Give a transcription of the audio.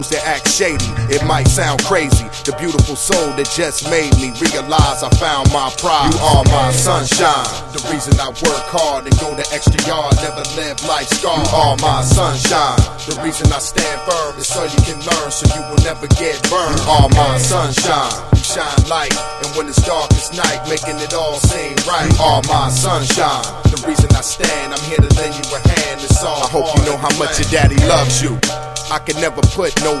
that act shady. It might sound crazy. The beautiful soul that just made me realize I found my pride. You are my sunshine, the reason I work hard and go the extra yard, never live life scarred. You are my sunshine, the reason I stand firm is so you can learn, so you will never get burned. You are my sunshine, you shine light, and when it's darkest night, making it all seem right. You are my sunshine, the reason I stand, I'm here to lend you a hand. It's all I hope you know how much your daddy loves you. I can never put no